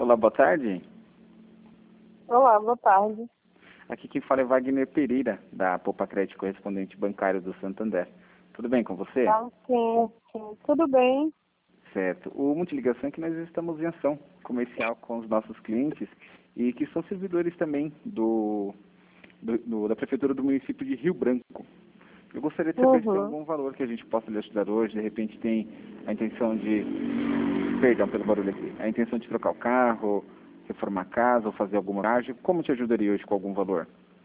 Olá, boa tarde. Olá, boa tarde. Aqui quem fala é Wagner Pereira, da Poupa Crédito, correspondente bancário do Santander. Tudo bem com você? Sim, tudo bem. Certo. O Multiligação é que nós estamos em ação comercial com os nossos clientes e que são servidores também da Prefeitura do município de Rio Branco. Eu gostaria de saber se tem algum valor que a gente possa lhe ajudar hoje. De repente tem a intenção de... Perdão pelo barulho aqui. A intenção de trocar o carro, reformar a casa ou fazer alguma viagem. Como te ajudaria hoje com algum valor?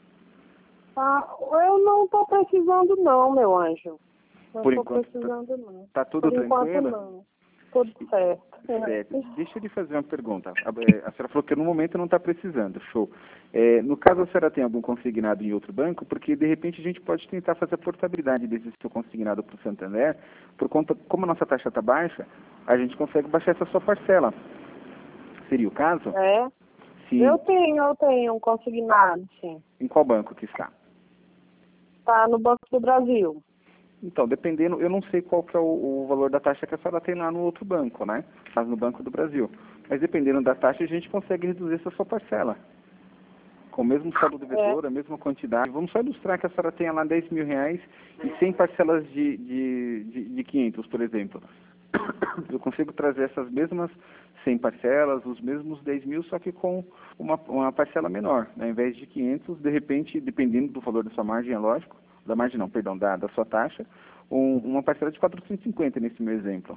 Eu não estou precisando não, meu anjo. Não Por estou enquanto, precisando não. Tá tudo Por enquanto tranquilo? não. Tudo certo. Certo. Deixa eu lhe fazer uma pergunta. A senhora falou que no momento não está precisando. Show. No caso, a senhora tem algum consignado em outro banco? Porque, de repente, a gente pode tentar fazer a portabilidade desse seu consignado para o Santander. Por conta, como a nossa taxa está baixa, a gente consegue baixar essa sua parcela. Seria o caso? É? Sim. Eu tenho um consignado, sim. Em qual banco que está? Está no Banco do Brasil. Então, dependendo, eu não sei qual que é o valor da taxa que a senhora tem lá no outro banco, né? Mas no Banco do Brasil. Mas dependendo da taxa, a gente consegue reduzir essa sua parcela. Com o mesmo saldo devedor, a mesma quantidade. Vamos só ilustrar que a senhora tenha lá R$ 10.000 e 100 parcelas de 500, por exemplo. Eu consigo trazer essas mesmas 100 parcelas, os mesmos 10 mil, só que com uma parcela menor. Né? Ao invés de 500, de repente, dependendo do valor da sua margem, é lógico, da margem não, perdão, da sua taxa, uma parcela de 450 nesse meu exemplo.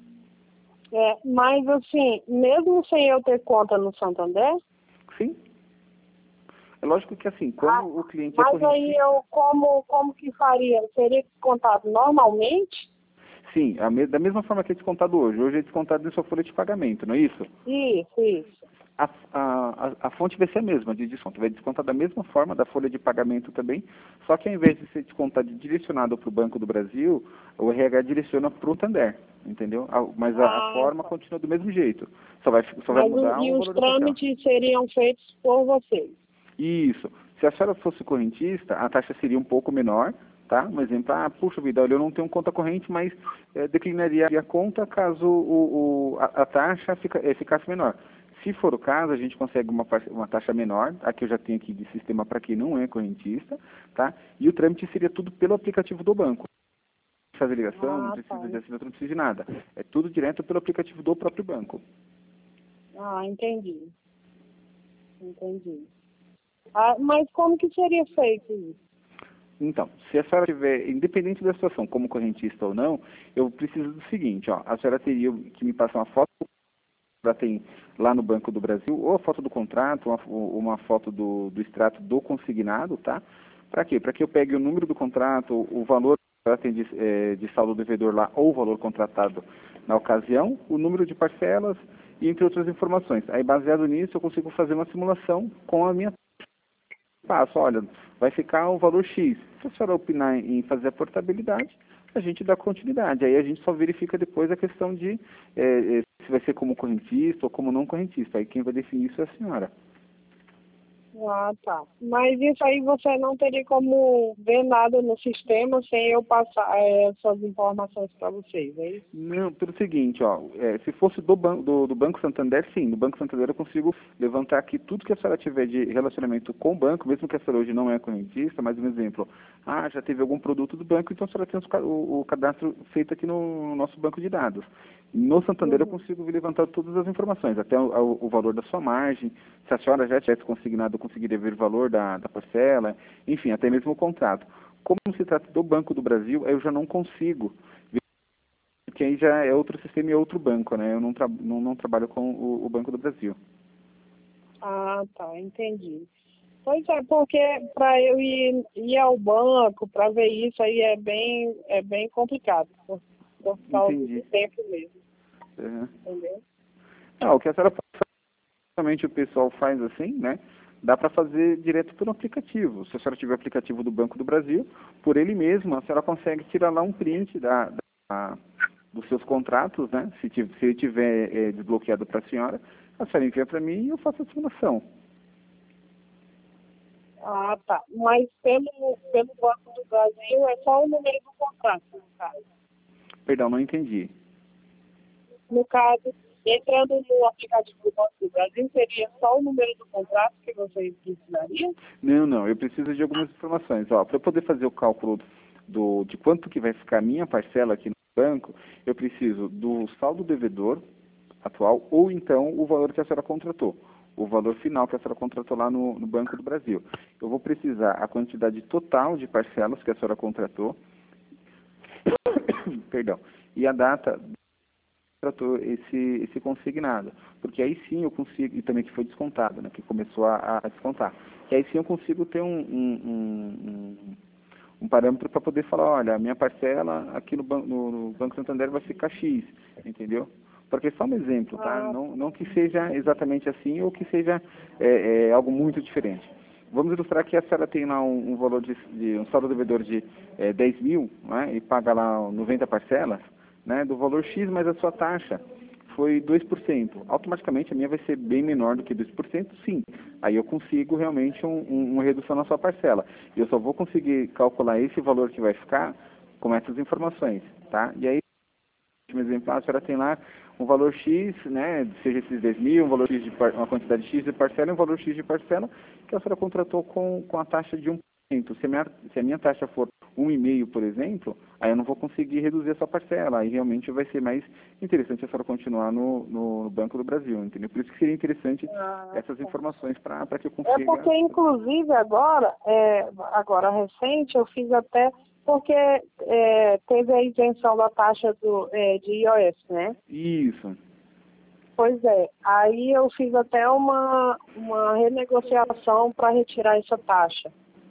Mas assim, mesmo sem eu ter conta no Santander? Sim. É lógico que assim, como o cliente é Mas correntista... aí eu, como que faria? Seria descontado normalmente? Sim, da mesma forma que é descontado hoje. Hoje é descontado em sua folha de pagamento, não é isso? Isso. A fonte vai ser a mesma de desconto. Vai descontar da mesma forma da folha de pagamento também, só que ao invés de ser descontado direcionado para o Banco do Brasil, o RH direciona para o Santander, entendeu? Mas a forma continua do mesmo jeito. Só vai mudar o valor os da parcela. trâmites seriam feitos por vocês? Isso. Se a senhora fosse correntista, a taxa seria um pouco menor, tá? Um exemplo, puxa vida, olha, eu não tenho conta corrente, mas declinaria a conta caso a taxa ficasse menor. Se for o caso, a gente consegue uma taxa menor, a que eu já tenho aqui de sistema para quem não é correntista, tá? E o trâmite seria tudo pelo aplicativo do banco. Não precisa de ligação, não precisa de assinatura, não precisa de nada. É tudo direto pelo aplicativo do próprio banco. Entendi. Mas como que seria feito isso? Então, se a senhora tiver, independente da situação, como correntista ou não, eu preciso do seguinte, ó, a senhora teria que me passar uma foto que ela tem lá no Banco do Brasil, ou a foto do contrato, uma foto do extrato do consignado, tá? Para quê? Para que eu pegue o número do contrato, o valor que ela tem de saldo devedor lá, ou o valor contratado na ocasião, o número de parcelas e entre outras informações. Aí, baseado nisso, eu consigo fazer uma simulação com a minha passo, olha, vai ficar o valor X. Se a senhora opinar em fazer a portabilidade, a gente dá continuidade. Aí a gente só verifica depois a questão de se vai ser como correntista ou como não correntista. Aí quem vai definir isso é a senhora. Tá. Mas isso aí você não teria como ver nada no sistema sem eu passar essas informações para vocês, é isso? Não, pelo seguinte, ó, se fosse do Banco Santander, sim, no Banco Santander eu consigo levantar aqui tudo que a senhora tiver de relacionamento com o banco, mesmo que a senhora hoje não é correntista, mas um exemplo, já teve algum produto do banco, então a senhora tem o cadastro feito aqui no nosso banco de dados. No Santander eu consigo levantar todas as informações, até o valor da sua margem, se a senhora já tivesse consignado, eu conseguiria ver o valor da parcela, enfim, até mesmo o contrato. Como se trata do Banco do Brasil, eu já não consigo, porque aí já é outro sistema e é outro banco, né? Eu não trabalho com o Banco do Brasil. Tá, entendi. Pois é, porque para eu ir ao banco para ver isso aí é bem complicado, por causa do tempo mesmo. Entendeu? O que a senhora basicamente o pessoal faz assim, né? Dá para fazer direto pelo aplicativo. Se a senhora tiver o aplicativo do Banco do Brasil, por ele mesmo, a senhora consegue tirar lá um print dos seus contratos, né? Se ele tiver desbloqueado para a senhora envia para mim e eu faço a simulação. Tá. Mas pelo Banco do Brasil é só o número do contrato, no caso. Perdão, não entendi. No caso, Entrando no aplicativo do Banco do Brasil, seria só o número do contrato que vocês precisariam? Não, eu preciso de algumas informações. Para eu poder fazer o cálculo de quanto que vai ficar a minha parcela aqui no banco, eu preciso do saldo devedor atual ou então o valor que a senhora contratou, o valor final que a senhora contratou lá no Banco do Brasil. Eu vou precisar a quantidade total de parcelas que a senhora contratou, perdão, e a data tratou esse consignado, porque aí sim eu consigo, e também que foi descontado, né, que começou a descontar, que aí sim eu consigo ter um parâmetro para poder falar, olha, a minha parcela aqui no Banco Santander vai ficar X, entendeu? Porque só um exemplo, tá? Não que seja exatamente assim ou que seja algo muito diferente. Vamos ilustrar que a senhora tem lá um valor um saldo devedor de 10 mil, né, e paga lá 90 parcelas, né, do valor X, mas a sua taxa foi 2%. Automaticamente a minha vai ser bem menor do que 2%, sim. Aí eu consigo realmente uma redução na sua parcela. E eu só vou conseguir calcular esse valor que vai ficar com essas informações, tá? E aí, no exemplo, a senhora tem lá um valor X, né, seja esses 10 mil, um valor X uma quantidade X de parcela e um valor X de parcela que a senhora contratou com a taxa de 1%. Se a minha taxa for 1,5%, por exemplo, aí eu não vou conseguir reduzir a sua parcela. Aí realmente vai ser mais interessante a senhora continuar no Banco do Brasil, entendeu? Por isso que seria interessante essas informações para que eu consiga... porque, inclusive, agora recente, eu fiz até... Porque teve a isenção da taxa de IOS, né? Isso. Pois é. Aí eu fiz até uma renegociação para retirar essa taxa.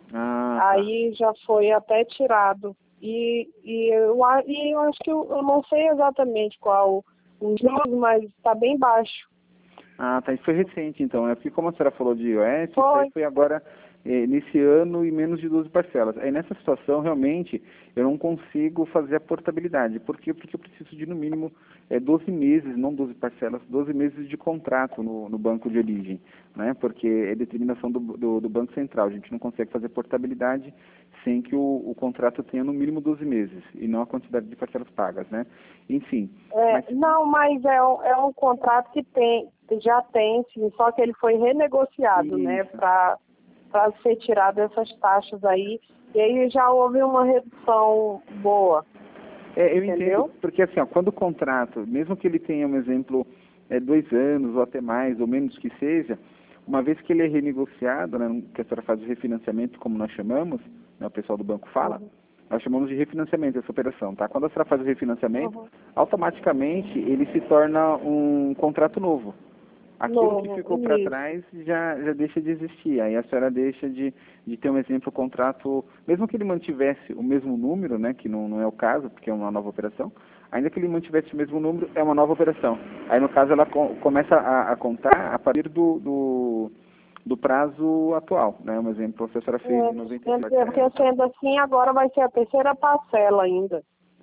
Aí já foi até tirado. E eu acho que eu não sei exatamente qual os números, mas está bem baixo. Tá. Isso foi recente, então. Porque como a senhora falou de iOS, foi agora nesse ano e menos de 12 parcelas. Aí nessa situação, realmente, eu não consigo fazer a portabilidade. Por quê? Porque eu preciso de, no mínimo, 12 meses, não 12 parcelas, 12 meses de contrato no banco de origem, né? Porque é determinação do Banco Central. A gente não consegue fazer portabilidade sem que o contrato tenha, no mínimo, 12 meses, e não a quantidade de parcelas pagas, né? Enfim. Mas é um contrato que já tem, sim, só que ele foi renegociado, né? Para ser tirado essas taxas aí, e aí já houve uma redução boa. Eu entendeu? Entendo, porque assim, quando o contrato, mesmo que ele tenha, um exemplo, 2 anos ou até mais, ou menos que seja, uma vez que ele é renegociado, né, que a senhora faz o refinanciamento, como nós chamamos, né, o pessoal do banco fala, nós chamamos de refinanciamento essa operação, tá? Quando a senhora faz o refinanciamento, automaticamente ele se torna um contrato novo. Aquilo que ficou para trás já deixa de existir. Aí a senhora deixa de ter, um exemplo, contrato, mesmo que ele mantivesse o mesmo número, né, que não é o caso, porque é uma nova operação, ainda que ele mantivesse o mesmo número, é uma nova operação. Aí, no caso, ela começa a contar a partir do prazo atual, né? Um exemplo, a senhora fez em 97. Porque sendo assim, agora vai ser a terceira parcela ainda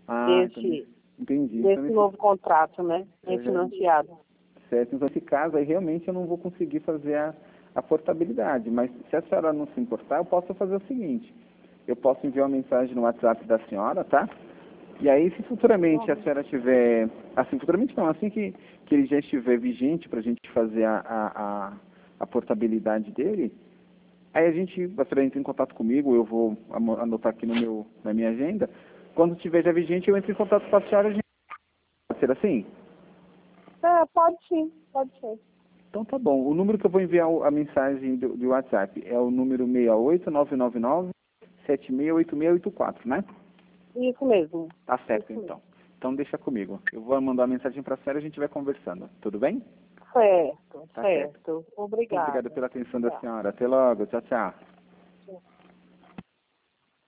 entendi. Desse novo contrato, né? Refinanciado. Certo, então nesse caso aí realmente eu não vou conseguir fazer a portabilidade, mas se a senhora não se importar, eu posso fazer o seguinte, eu posso enviar uma mensagem no WhatsApp da senhora, tá? E aí se futuramente a senhora tiver, assim, futuramente não, assim que ele já estiver vigente para a gente fazer a portabilidade dele, aí a senhora entra em contato comigo, eu vou anotar aqui na minha agenda, quando estiver já vigente eu entro em contato com a senhora, pode ser assim? Pode sim, pode ser. Então tá bom. O número que eu vou enviar a mensagem do WhatsApp é o número 68999-768684, né? Isso mesmo. Tá certo, então. Então deixa comigo. Eu vou mandar a mensagem para a senhora e a gente vai conversando. Tudo bem? Certo. Certo. Obrigada. Obrigado pela atenção da senhora. Até logo. Tchau, tchau.